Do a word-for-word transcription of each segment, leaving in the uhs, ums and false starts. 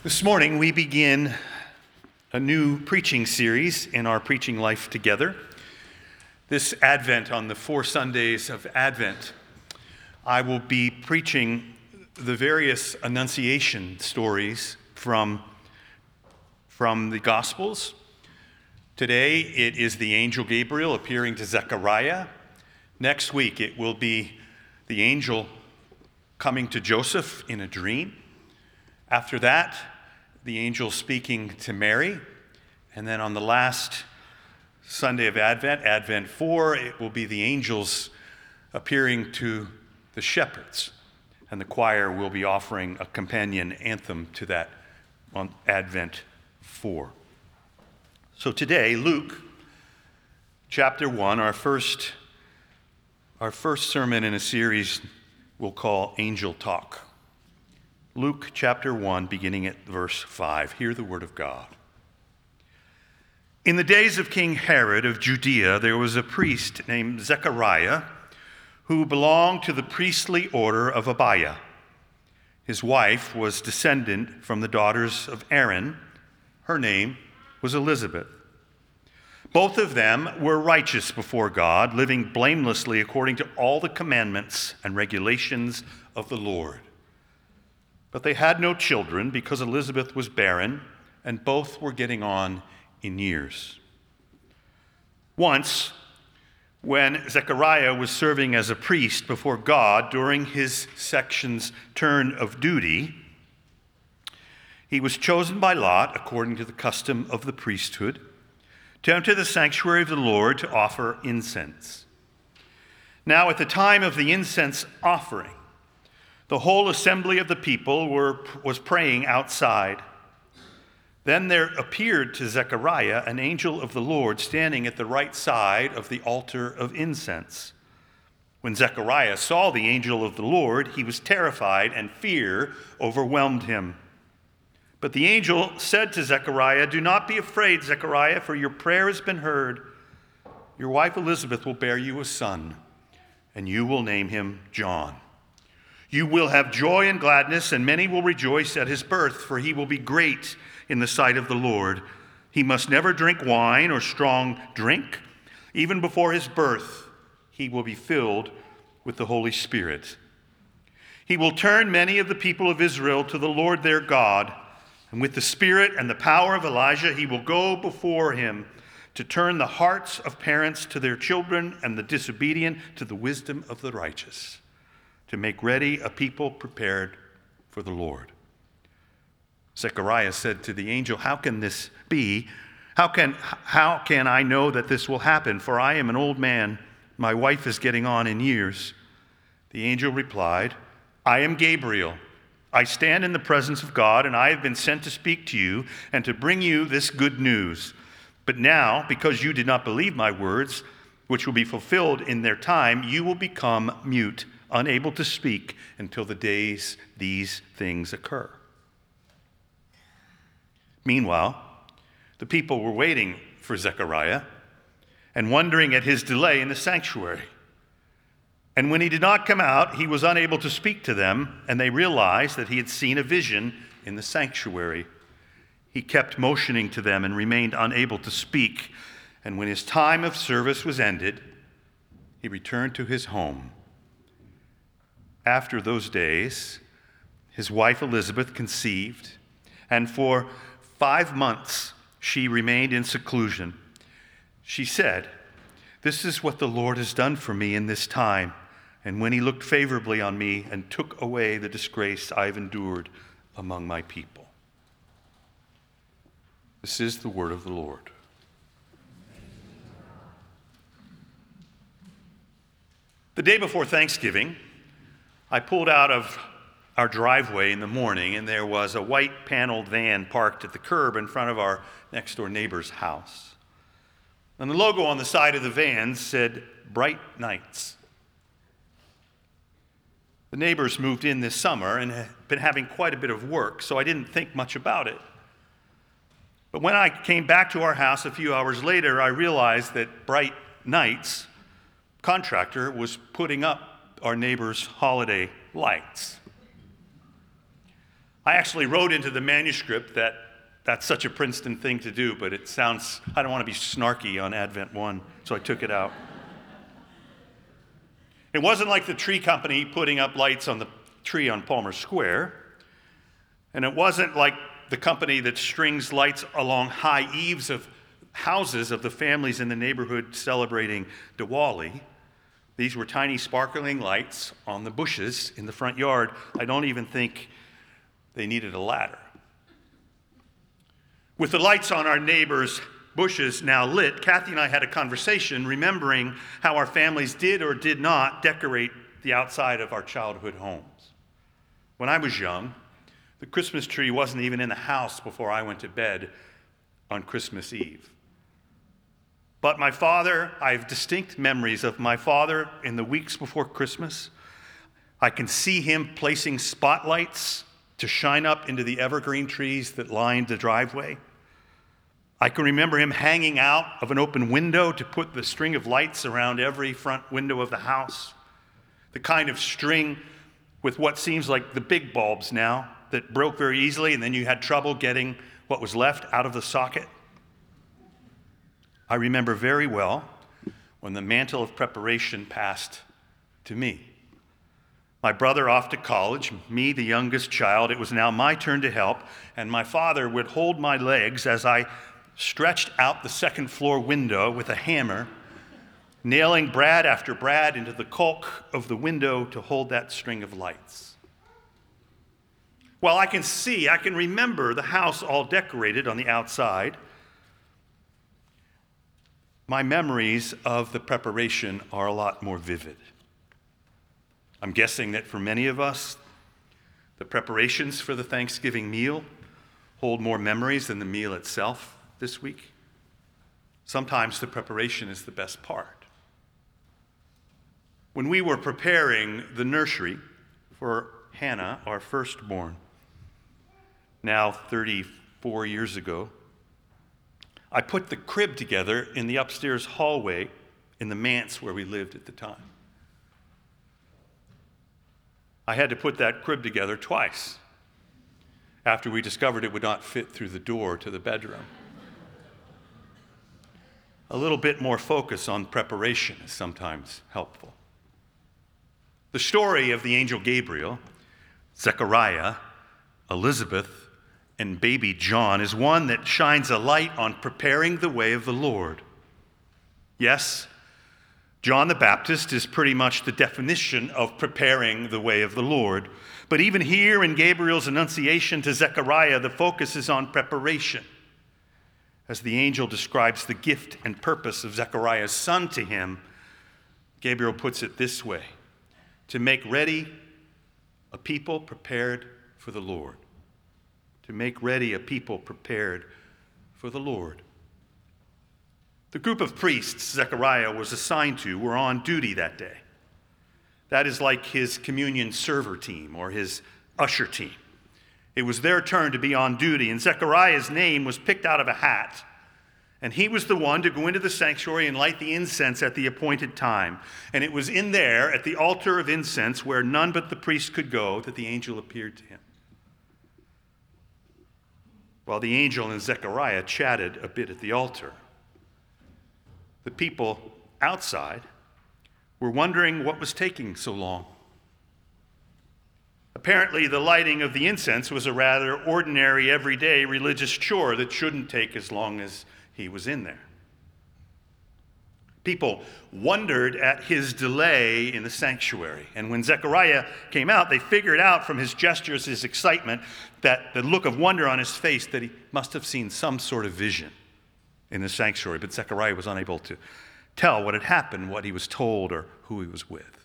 This morning we begin a new preaching series in our preaching life together. This Advent, on the four Sundays of Advent, I will be preaching the various Annunciation stories from, from the Gospels. Today it is the angel Gabriel appearing to Zechariah. Next week it will be the angel coming to Joseph in a dream. After that, the angel speaking to Mary. And then on the last Sunday of Advent, Advent four, it will be the angels appearing to the shepherds. And the choir will be offering a companion anthem to that on Advent four. So today, Luke chapter one, our first, our first sermon in a series we'll call Angel Talk. Luke chapter one, beginning at verse five. Hear the word of God. In the days of King Herod of Judea, there was a priest named Zechariah who belonged to the priestly order of Abiah. His wife was descendant from the daughters of Aaron. Her name was Elizabeth. Both of them were righteous before God, living blamelessly according to all the commandments and regulations of the Lord. But they had no children because Elizabeth was barren, and both were getting on in years. Once, when Zechariah was serving as a priest before God during his section's turn of duty, he was chosen by lot, according to the custom of the priesthood, to enter the sanctuary of the Lord to offer incense. Now, at the time of the incense offering, the whole assembly of the people were, was praying outside. Then there appeared to Zechariah an angel of the Lord standing at the right side of the altar of incense. When Zechariah saw the angel of the Lord, he was terrified, and fear overwhelmed him. But the angel said to Zechariah, "Do not be afraid, Zechariah, for your prayer has been heard. Your wife Elizabeth will bear you a son, and you will name him John. You will have joy and gladness, and many will rejoice at his birth, for he will be great in the sight of the Lord. He must never drink wine or strong drink. Even before his birth, he will be filled with the Holy Spirit. He will turn many of the people of Israel to the Lord their God, and with the spirit and the power of Elijah, he will go before him to turn the hearts of parents to their children and the disobedient to the wisdom of the righteous, to make ready a people prepared for the Lord." Zechariah said to the angel, "How can this be? How can, how can I know that this will happen? For I am an old man. My wife is getting on in years." The angel replied, "I am Gabriel. I stand in the presence of God, and I have been sent to speak to you and to bring you this good news. But now, because you did not believe my words, which will be fulfilled in their time, you will become mute, unable to speak until the days these things occur." Meanwhile, the people were waiting for Zechariah and wondering at his delay in the sanctuary. And when he did not come out, he was unable to speak to them, and they realized that he had seen a vision in the sanctuary. He kept motioning to them and remained unable to speak. And when his time of service was ended, he returned to his home. After those days, his wife Elizabeth conceived, and for five months she remained in seclusion. She said, "This is what the Lord has done for me in this time, and when he looked favorably on me and took away the disgrace I've endured among my people." This is the word of the Lord. The day before Thanksgiving, I pulled out of our driveway in the morning, and there was a white paneled van parked at the curb in front of our next door neighbor's house. And the logo on the side of the van said Bright Nights. The neighbors moved in this summer and had been having quite a bit of work, so I didn't think much about it. But when I came back to our house a few hours later, I realized that Bright Nights contractor was putting up our neighbor's holiday lights. I actually wrote into the manuscript that that's such a Princeton thing to do, but it sounds, I don't want to be snarky on Advent one, so I took it out. It wasn't like the tree company putting up lights on the tree on Palmer Square, and it wasn't like the company that strings lights along high eaves of houses of the families in the neighborhood celebrating Diwali. These were tiny sparkling lights on the bushes in the front yard. I don't even think they needed a ladder. With the lights on our neighbors' bushes now lit, Kathy and I had a conversation remembering how our families did or did not decorate the outside of our childhood homes. When I was young, the Christmas tree wasn't even in the house before I went to bed on Christmas Eve. But my father, I have distinct memories of my father in the weeks before Christmas. I can see him placing spotlights to shine up into the evergreen trees that lined the driveway. I can remember him hanging out of an open window to put the string of lights around every front window of the house. The kind of string with what seems like the big bulbs now that broke very easily, and then you had trouble getting what was left out of the socket. I remember very well when the mantle of preparation passed to me. My brother off to college, me the youngest child, it was now my turn to help, and my father would hold my legs as I stretched out the second floor window with a hammer, nailing brad after brad into the caulk of the window to hold that string of lights. Well, I can see, I can remember the house all decorated on the outside. My memories of the preparation are a lot more vivid. I'm guessing that for many of us, the preparations for the Thanksgiving meal hold more memories than the meal itself this week. Sometimes the preparation is the best part. When we were preparing the nursery for Hannah, our firstborn, now thirty-four years ago, I put the crib together in the upstairs hallway in the manse where we lived at the time. I had to put that crib together twice after we discovered it would not fit through the door to the bedroom. A little bit more focus on preparation is sometimes helpful. The story of the angel Gabriel, Zechariah, Elizabeth, and baby John is one that shines a light on preparing the way of the Lord. Yes, John the Baptist is pretty much the definition of preparing the way of the Lord. But even here in Gabriel's annunciation to Zechariah, the focus is on preparation. As the angel describes the gift and purpose of Zechariah's son to him, Gabriel puts it this way: to make ready a people prepared for the Lord. To make ready a people prepared for the Lord. The group of priests Zechariah was assigned to were on duty that day. That is like his communion server team or his usher team. It was their turn to be on duty, and Zechariah's name was picked out of a hat. And he was the one to go into the sanctuary and light the incense at the appointed time. And it was in there, at the altar of incense, where none but the priest could go, that the angel appeared to him. While the angel and Zechariah chatted a bit at the altar, the people outside were wondering what was taking so long. Apparently, the lighting of the incense was a rather ordinary, everyday religious chore that shouldn't take as long as he was in there. People wondered at his delay in the sanctuary. And when Zechariah came out, they figured out from his gestures, his excitement, that the look of wonder on his face, that he must have seen some sort of vision in the sanctuary. But Zechariah was unable to tell what had happened, what he was told, or who he was with.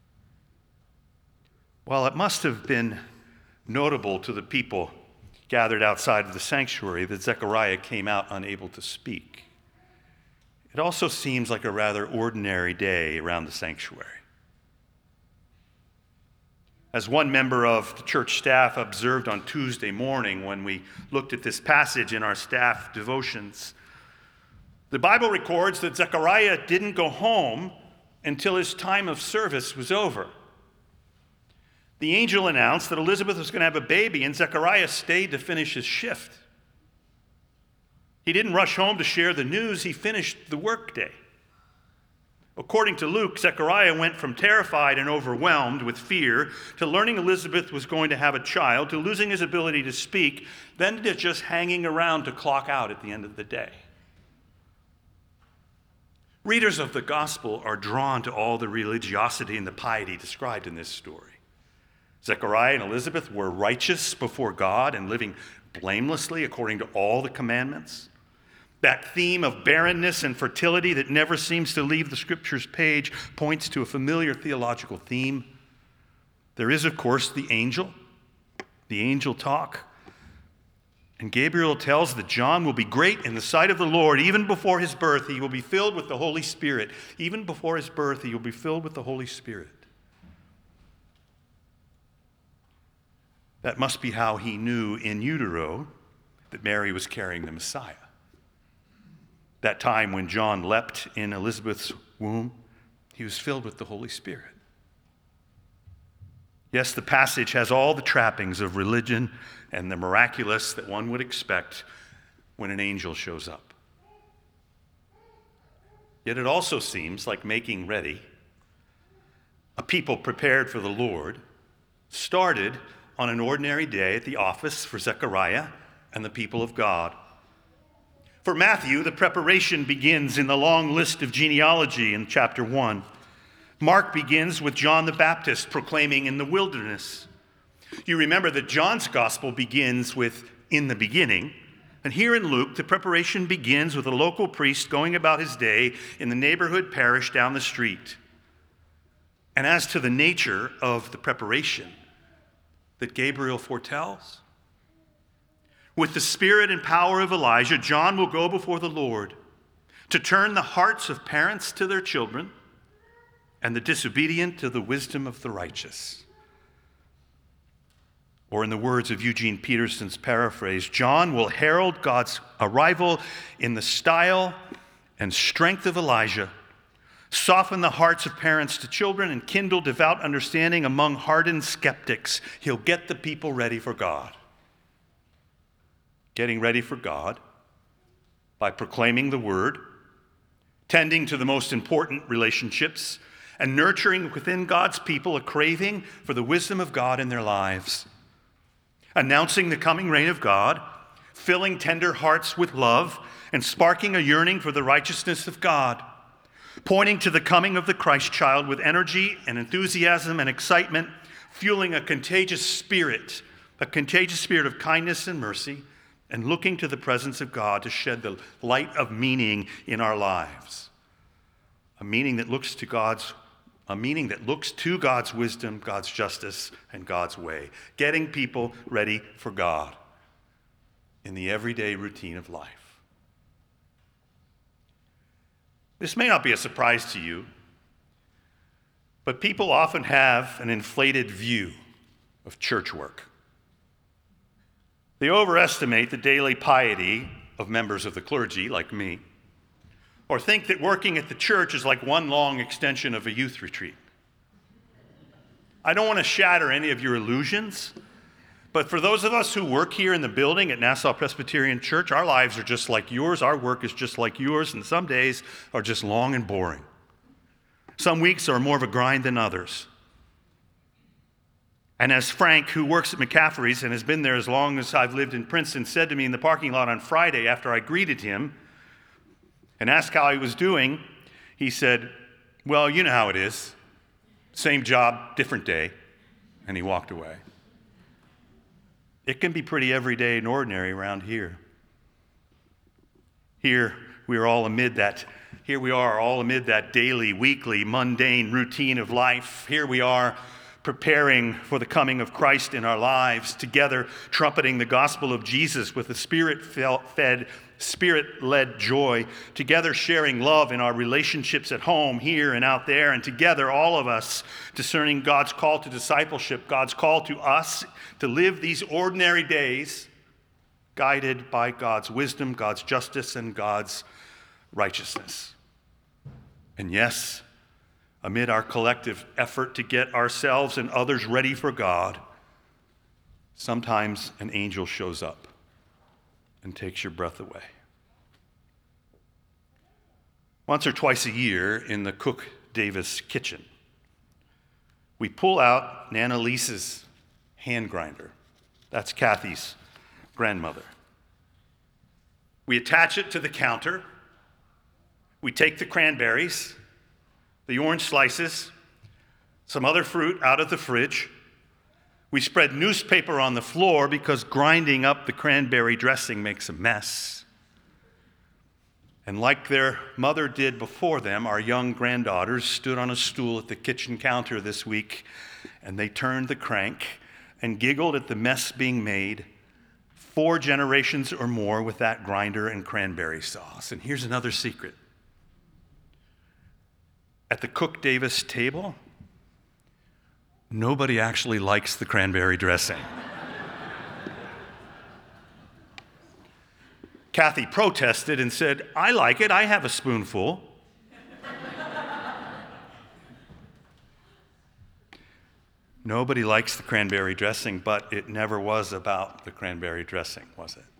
Well, it must have been notable to the people gathered outside of the sanctuary that Zechariah came out unable to speak. It also seems like a rather ordinary day around the sanctuary. As one member of the church staff observed on Tuesday morning when we looked at this passage in our staff devotions, the Bible records that Zechariah didn't go home until his time of service was over. The angel announced that Elizabeth was going to have a baby, and Zechariah stayed to finish his shift. He didn't rush home to share the news. He finished the workday. According to Luke, Zechariah went from terrified and overwhelmed with fear to learning Elizabeth was going to have a child, to losing his ability to speak, then to just hanging around to clock out at the end of the day. Readers of the gospel are drawn to all the religiosity and the piety described in this story. Zechariah and Elizabeth were righteous before God and living blamelessly according to all the commandments. That theme of barrenness and fertility that never seems to leave the scripture's page points to a familiar theological theme. There is, of course, the angel, the angel talk. And Gabriel tells that John will be great in the sight of the Lord. Even before his birth, he will be filled with the Holy Spirit. Even before his birth, he will be filled with the Holy Spirit. That must be how he knew in utero that Mary was carrying the Messiah. That time when John leapt in Elizabeth's womb, he was filled with the Holy Spirit. Yes, the passage has all the trappings of religion and the miraculous that one would expect when an angel shows up. Yet it also seems like making ready, a people prepared for the Lord, started on an ordinary day at the office for Zechariah and the people of God. For Matthew, the preparation begins in the long list of genealogy in chapter one. Mark begins with John the Baptist proclaiming in the wilderness. You remember that John's gospel begins with in the beginning. And here in Luke, the preparation begins with a local priest going about his day in the neighborhood parish down the street. And as to the nature of the preparation that Gabriel foretells, with the spirit and power of Elijah, John will go before the Lord to turn the hearts of parents to their children and the disobedient to the wisdom of the righteous. Or in the words of Eugene Peterson's paraphrase, John will herald God's arrival in the style and strength of Elijah, soften the hearts of parents to children, and kindle devout understanding among hardened skeptics. He'll get the people ready for God. Getting ready for God by proclaiming the word, tending to the most important relationships, and nurturing within God's people a craving for the wisdom of God in their lives. Announcing the coming reign of God, filling tender hearts with love, and sparking a yearning for the righteousness of God. Pointing to the coming of the Christ child with energy and enthusiasm and excitement, fueling a contagious spirit, a contagious spirit of kindness and mercy, and looking to the presence of God to shed the light of meaning in our lives. A meaning that looks to God's A meaning that looks to God's wisdom, God's justice, and God's way. Getting people ready for God in the everyday routine of life. This may not be a surprise to you, but people often have an inflated view of church work. They overestimate the daily piety of members of the clergy, like me, or think that working at the church is like one long extension of a youth retreat. I don't want to shatter any of your illusions, but for those of us who work here in the building at Nassau Presbyterian Church, our lives are just like yours, our work is just like yours, and some days are just long and boring. Some weeks are more of a grind than others. And as Frank, who works at McCaffrey's and has been there as long as I've lived in Princeton, said to me in the parking lot on Friday after I greeted him, and asked how he was doing, he said, well, you know how it is. Same job, different day. And he walked away. It can be pretty everyday and ordinary around here. Here we are all amid that, here we are all amid that daily, weekly, mundane routine of life. Here we are preparing for the coming of Christ in our lives, together trumpeting the gospel of Jesus with a spirit-fed, Spirit-led joy, together sharing love in our relationships at home, here and out there, and together all of us discerning God's call to discipleship, God's call to us to live these ordinary days guided by God's wisdom, God's justice, and God's righteousness. And yes, amid our collective effort to get ourselves and others ready for God, sometimes an angel shows up and takes your breath away. Once or twice a year in the Cook Davis kitchen, we pull out Nana Lisa's hand grinder. That's Kathy's grandmother. We attach it to the counter. We take the cranberries, the orange slices, some other fruit out of the fridge. We spread newspaper on the floor because grinding up the cranberry dressing makes a mess. And like their mother did before them, our young granddaughters stood on a stool at the kitchen counter this week, and they turned the crank and giggled at the mess being made, four generations or more with that grinder and cranberry sauce. And here's another secret. At the Cook Davis table, nobody actually likes the cranberry dressing. Kathy protested and said, "I like it, I have a spoonful." Nobody likes the cranberry dressing, but it never was about the cranberry dressing, was it?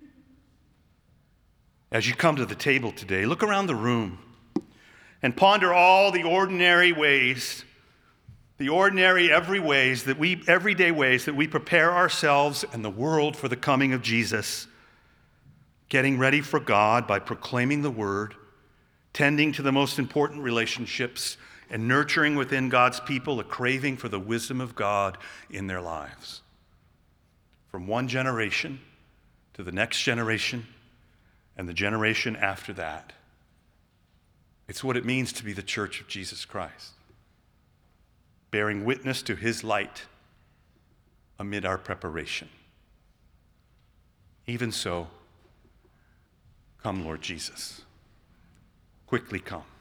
As you come to the table today, look around the room and ponder all the ordinary ways, the ordinary every ways that we, everyday ways that we prepare ourselves and the world for the coming of Jesus. Getting ready for God by proclaiming the word, tending to the most important relationships, and nurturing within God's people a craving for the wisdom of God in their lives. From one generation to the next generation and the generation after that. It's what it means to be the church of Jesus Christ, bearing witness to his light amid our preparation. Even so, come, Lord Jesus. Quickly come.